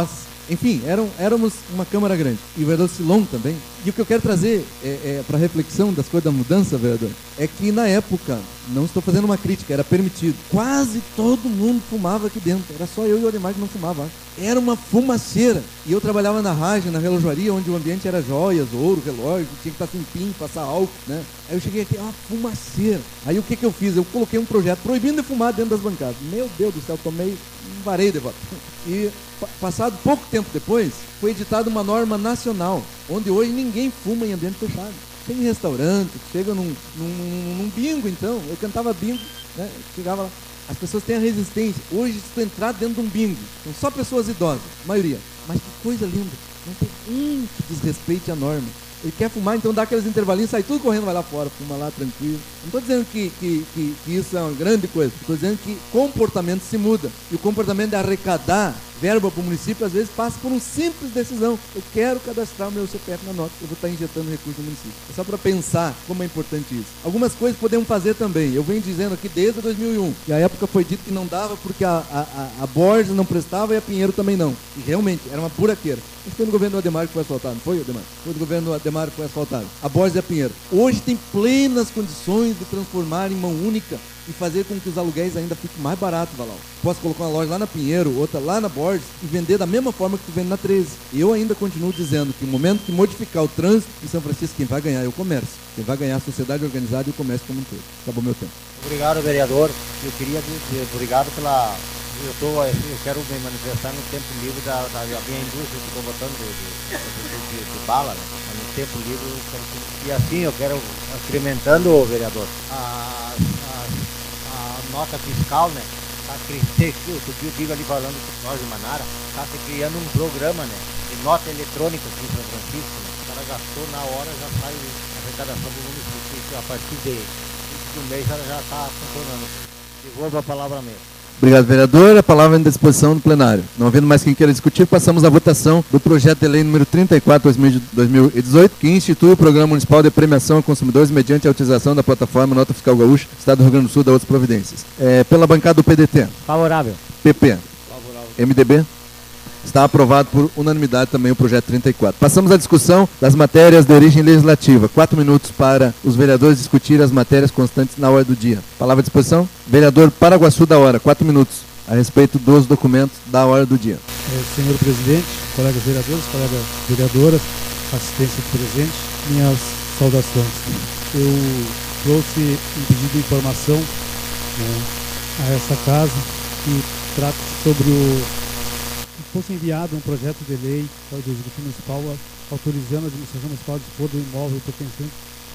Enfim, eram, éramos uma Câmara grande. E o vereador Silon também. E o que eu quero trazer é, é, para reflexão das coisas da mudança, vereador, é que na época, não estou fazendo uma crítica, era permitido. Quase todo mundo fumava aqui dentro. Era só eu e o Ademar que não fumava. Era uma fumaceira. E eu trabalhava na rádio, na relojaria, onde o ambiente era joias, ouro, relógio, tinha que estar limpinho, passar álcool, né? Aí eu cheguei aqui, uma fumaceira. Aí o que que eu fiz? Eu coloquei um projeto proibindo de fumar dentro das bancadas. Meu Deus do céu, tomei um vareio de voto. E passado pouco tempo depois, foi editada uma norma nacional, onde hoje ninguém fuma em ambiente fechado. Tem restaurante, chega num, num, num bingo, então, eu cantava bingo, né? Chegava lá, as pessoas têm a resistência. Hoje, se tu entrar dentro de um bingo, são só pessoas idosas, maioria. Mas que coisa linda, não tem um que desrespeite a norma. Ele quer fumar, então dá aqueles intervalinhos, sai tudo correndo, vai lá fora, fuma lá tranquilo. Não estou dizendo que, que, que, que isso é uma grande coisa, estou dizendo que comportamento se muda. E o comportamento de arrecadar verba para o município, às vezes, passa por uma simples decisão. Eu quero cadastrar o meu C P F na nota, eu vou estar injetando recurso no município. É só para pensar como é importante isso. Algumas coisas podemos fazer também. Eu venho dizendo aqui desde dois mil e um, e a época foi dito que não dava porque a, a, a Borges não prestava e a Pinheiro também não. E realmente, era uma buraqueira. Isso foi no governo do Ademar que foi asfaltado, não foi, Ademar? Foi no governo do Ademar que foi asfaltado. A Borges e a Pinheiro. Hoje tem plenas condições de transformar em mão única e fazer com que os aluguéis ainda fiquem mais baratos, Valau. Posso colocar uma loja lá na Pinheiro, outra lá na Borges e vender da mesma forma que tu vende na treze. E eu ainda continuo dizendo que no momento que modificar o trânsito em São Francisco, quem vai ganhar é o comércio. Quem vai ganhar é a sociedade organizada e o comércio como um todo. Acabou meu tempo. Obrigado, vereador. Eu queria dizer obrigado pela... Eu, tô, eu quero me manifestar no tempo livre da, da, da minha indústria que estou botando de, de, de, de, de bala, né? Mas no tempo livre eu quero que... E assim eu quero, incrementando, vereador, a, a, a nota fiscal, né? Está crescendo, eu digo ali falando com o Jorge Manara, está se criando um programa, né? De nota eletrônica aqui em São Francisco, né? O cara gastou na hora, já sai a arrecadação do município, a partir de, de um mês ela já está funcionando. Devolvo a palavra mesmo. Obrigado, vereador. A palavra é à disposição do plenário. Não havendo mais quem queira discutir, passamos à votação do projeto de lei número trinta e quatro de dois mil e dezoito, que institui o Programa Municipal de Premiação a Consumidores mediante a utilização da plataforma Nota Fiscal Gaúcha, Estado do Rio Grande do Sul, da outras providências. É, pela bancada do P D T. Favorável. P P. Favorável. M D B. Está aprovado por unanimidade também o projeto trinta e quatro. Passamos à discussão das matérias de origem legislativa. Quatro minutos para os vereadores discutirem as matérias constantes na ordem do dia. Palavra à disposição. Vereador Paraguaçu da Hora. Quatro minutos a respeito dos documentos da ordem do dia. É, senhor presidente, colegas vereadores, colegas vereadoras, assistência presente, minhas saudações. Eu trouxe um pedido de informação, né, a essa casa que trata sobre o fosse enviado um projeto de lei do Executivo Municipal autorizando a administração municipal a dispor do imóvel pertencente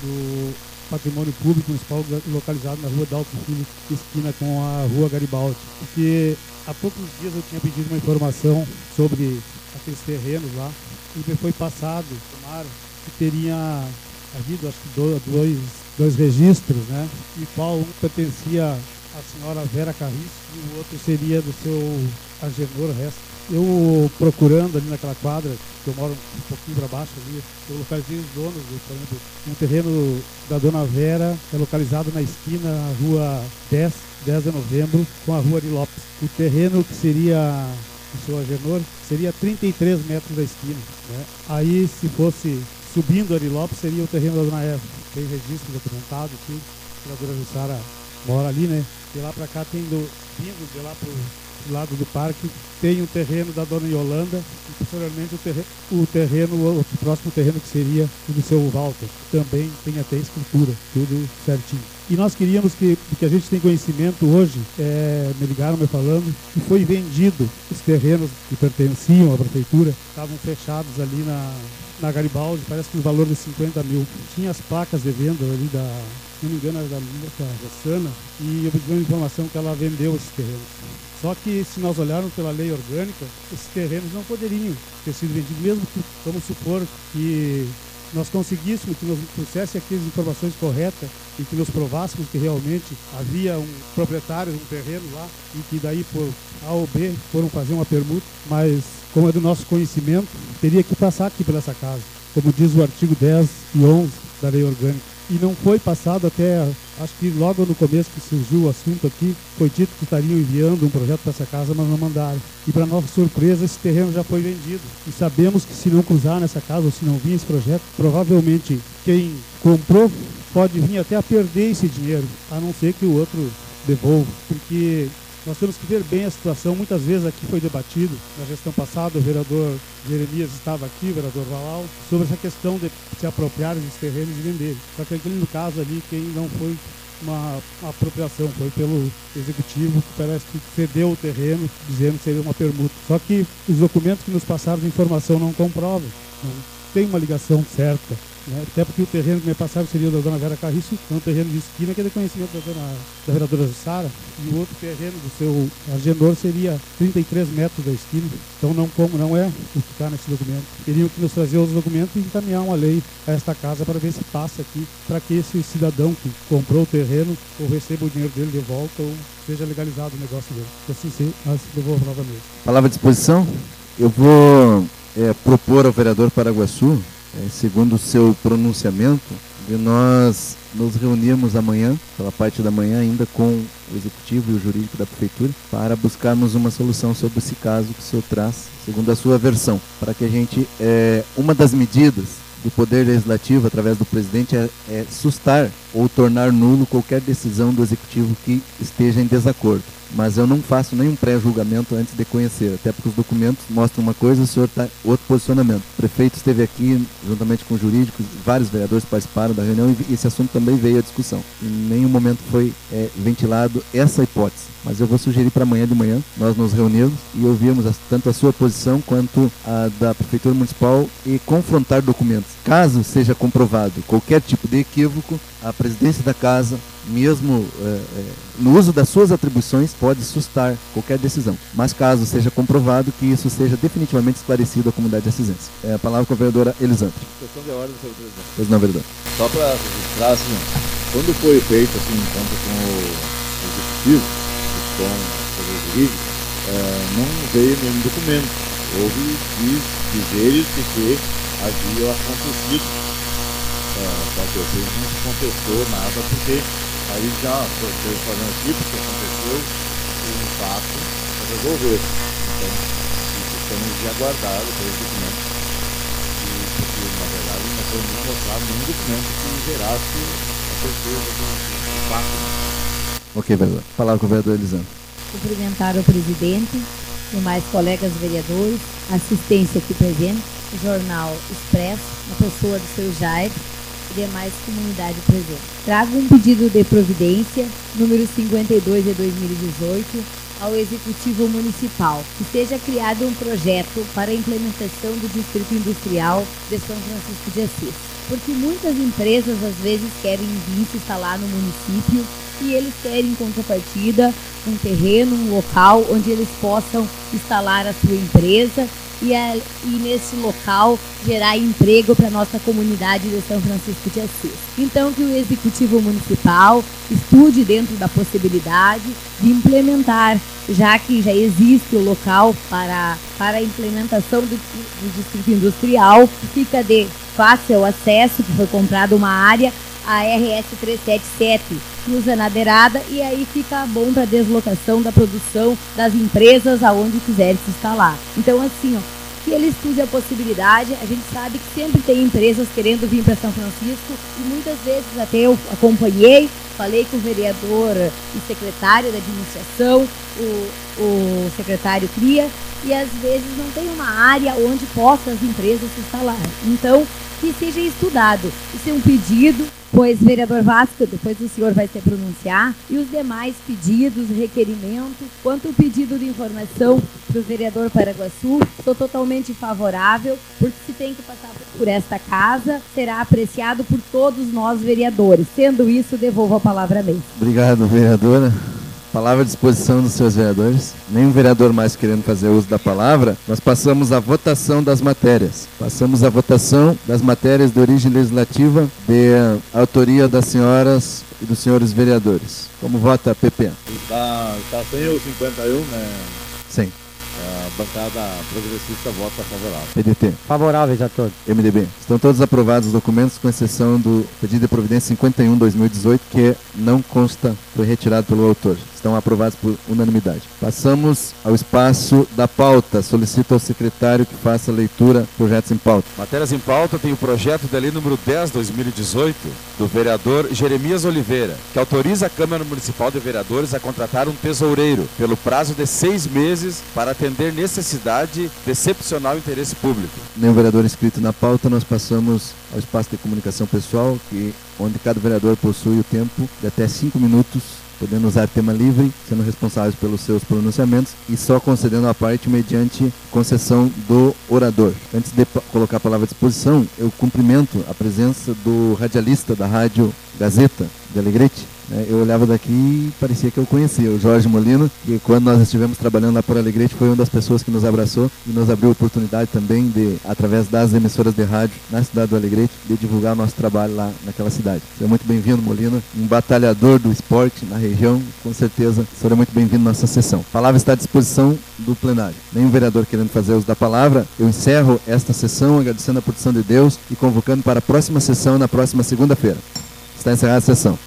do patrimônio público municipal localizado na rua Dalton Filho, esquina com a rua Garibaldi. Porque há poucos dias eu tinha pedido uma informação sobre aqueles terrenos lá e me foi passado, claro, que teria havido acho que dois, dois registros, né? E qual um pertencia à senhora Vera Carris e o outro seria do seu Agenor Resta. Eu procurando ali naquela quadra, que eu moro um pouquinho para baixo ali, eu localizei os donos, por exemplo, um terreno da Dona Vera, é localizado na esquina, na rua dez, dez de novembro, com a rua Ari Lopes. O terreno que seria do seu Agenor seria trinta e três metros da esquina, né? Aí, se fosse subindo Ari Lopes, seria o terreno da Dona Eva. Tem registro documentado, tudo. A vereadora Jussara mora ali, né? De lá para cá tem do, vindo de lá para do lado do parque, tem um terreno da Dona Yolanda e posteriormente o terreno, o terreno, o próximo terreno que seria o do seu Walter. Também tem até escritura, tudo certinho. E nós queríamos que, que a gente tem conhecimento hoje, é, me ligaram me falando, que foi vendido os terrenos que pertenciam à prefeitura, estavam fechados ali na, na Garibaldi, parece que o valor de cinquenta mil. Tinha as placas de venda ali da, se não me engano, era da Luta Rossana, e eu pedi uma informação que ela vendeu esses terrenos. Só que se nós olharmos pela lei orgânica, esses terrenos não poderiam ter sido vendidos, mesmo que, vamos supor, que nós conseguíssemos que nos trouxesse aqui as informações corretas e que nos provássemos que realmente havia um proprietário de um terreno lá e que daí por A ou B foram fazer uma permuta, mas como é do nosso conhecimento, teria que passar aqui por essa casa, como diz o artigo dez e onze da lei orgânica. e não foi passado até, acho que logo no começo que surgiu o assunto aqui, foi dito que estariam enviando um projeto para essa casa, mas não mandaram. E para nossa surpresa, esse terreno já foi vendido. E sabemos que se não cruzar nessa casa, ou se não vir esse projeto, provavelmente quem comprou pode vir até a perder esse dinheiro, a não ser que o outro devolva, porque nós temos que ver bem a situação. Muitas vezes aqui foi debatido, na gestão passada, o vereador Jeremias estava aqui, o vereador Valal, sobre essa questão de se apropriar dos terrenos e vender. Só que aquele no caso ali, quem não foi uma apropriação, foi pelo executivo, que parece que cedeu o terreno, dizendo que seria uma permuta. Só que os documentos que nos passaram de informação não comprovam, não tem uma ligação certa. Né? Até porque o terreno que me passaram seria o da dona Vera Carriço, é um terreno de esquina que é de conhecimento da, dona, da vereadora Jussara, e o outro terreno do seu Agenor seria trinta e três metros da esquina. Então não, como, não é o que está nesse documento. Teriam que nos trazer os documentos e encaminhar uma lei a esta casa para ver se passa aqui, para que esse cidadão que comprou o terreno ou receba o dinheiro dele de volta ou seja legalizado o negócio dele. Assim se devolvo novamente. Palavra à disposição. Eu vou é, propor ao vereador Paraguaçu, É, segundo o seu pronunciamento, de nós nos reunirmos amanhã, pela parte da manhã, ainda com o executivo e o jurídico da prefeitura, para buscarmos uma solução sobre esse caso que o senhor traz, segundo a sua versão, para que a gente, é, uma das medidas do Poder Legislativo, através do presidente, é, é sustar ou tornar nulo qualquer decisão do executivo que esteja em desacordo. Mas eu não faço nenhum pré-julgamento antes de conhecer, até porque os documentos mostram uma coisa e o senhor está outro posicionamento. O prefeito esteve aqui, juntamente com o jurídico, vários vereadores participaram da reunião e esse assunto também veio à discussão. Em nenhum momento foi é, ventilado essa hipótese. Mas eu vou sugerir para amanhã de manhã nós nos reunirmos e ouvirmos as, tanto a sua posição quanto a da Prefeitura Municipal e confrontar documentos. Caso seja comprovado qualquer tipo de equívoco, a presidência da casa, mesmo é, é, no uso das suas atribuições, pode sustar qualquer decisão. Mas caso seja comprovado, que isso seja definitivamente esclarecido à comunidade assistência. É a palavra com a vereadora Elisandra. Questão de ordem, senhor presidente. Pois não, vereador. Só para registrar, assim, quando foi feito assim, um encontro com o executivo, com o jurídico, é, não veio nenhum documento. Houve dizeres de que havia acontecido. É, só que assim, não se contestou nada, porque aí já foi fazendo aqui, porque aconteceu um fato para resolver. Então, estamos de aguardar o documento, e, porque na verdade não foi mostrado nenhum documento que gerasse a certeza do, do fato. Ok, vereador. Palavra com o vereador Elisandro. Cumprimentar o presidente, demais colegas vereadores, assistência aqui presente, o Jornal Expresso, na pessoa do seu Jair e demais comunidade presente. Trago um pedido de providência, número cinquenta e dois de dois mil e dezoito, ao Executivo Municipal, que seja criado um projeto para a implementação do Distrito Industrial de São Francisco de Assis. Porque muitas empresas, às vezes, querem vir se instalar no município e eles querem, em contrapartida, um terreno, um local onde eles possam instalar a sua empresa e, a, e nesse local gerar emprego para a nossa comunidade de São Francisco de Assis. Então, que o Executivo Municipal estude dentro da possibilidade de implementar, já que já existe o local para, para a implementação do, do Distrito Industrial, que fica de fácil acesso, que foi comprada uma área, a R S trezentos e setenta e sete, cruza na beirada e aí fica bom para deslocação da produção das empresas aonde quiser se instalar. Então, assim, ó, que ele estude a possibilidade. A gente sabe que sempre tem empresas querendo vir para São Francisco e muitas vezes até eu acompanhei, falei com o vereador e secretário da administração, o, o secretário Cria, e às vezes não tem uma área onde possam as empresas se instalar. Então, que seja estudado. Isso é um pedido, pois, vereador Vasco, depois o senhor vai se pronunciar, e os demais pedidos, requerimentos, quanto o pedido de informação do vereador Paraguaçu, sou totalmente favorável, porque se tem que passar por esta casa, será apreciado por todos nós vereadores. Sendo isso, devolvo a palavra a mim. Obrigado, vereadora. Palavra à disposição dos seus vereadores. Nenhum vereador mais querendo fazer uso da palavra. Nós passamos à votação das matérias. Passamos à votação das matérias de origem legislativa de autoria das senhoras e dos senhores vereadores. Como vota a P P? Está, está sem o cinquenta e um, né? Sim. É, a bancada progressista vota favorável. P D T. Favoráveis a todos. M D B. Estão todos aprovados os documentos, com exceção do pedido de providência cinquenta e um barra dois mil e dezoito, que não consta, foi retirado pelo autor. Estão aprovados por unanimidade. Passamos ao espaço da pauta. Solicito ao secretário que faça a leitura dos projetos em pauta. Matérias em pauta tem o projeto de lei número dez barra dois mil e dezoito, do vereador Jeremias Oliveira, que autoriza a Câmara Municipal de Vereadores a contratar um tesoureiro pelo prazo de seis meses para atender necessidade de excepcional interesse público. Nenhum vereador inscrito na pauta, nós passamos ao espaço de comunicação pessoal, que, onde cada vereador possui o tempo de até cinco minutos, podendo usar tema livre, sendo responsáveis pelos seus pronunciamentos e só concedendo a parte mediante concessão do orador. Antes de colocar a palavra à disposição, eu cumprimento a presença do radialista da Rádio Gazeta de Alegrete. Eu olhava daqui e parecia que eu conhecia o Jorge Molina, que quando nós estivemos trabalhando lá por Alegrete foi uma das pessoas que nos abraçou e nos abriu a oportunidade também de, através das emissoras de rádio na cidade do Alegrete, de divulgar o nosso trabalho lá naquela cidade. Seja muito bem-vindo, Molina, um batalhador do esporte na região, com certeza será muito bem-vindo na nossa sessão. A palavra está à disposição do plenário. Nenhum vereador querendo fazer uso da palavra, eu encerro esta sessão agradecendo a proteção de Deus e convocando para a próxima sessão na próxima segunda-feira. Está encerrada a sessão.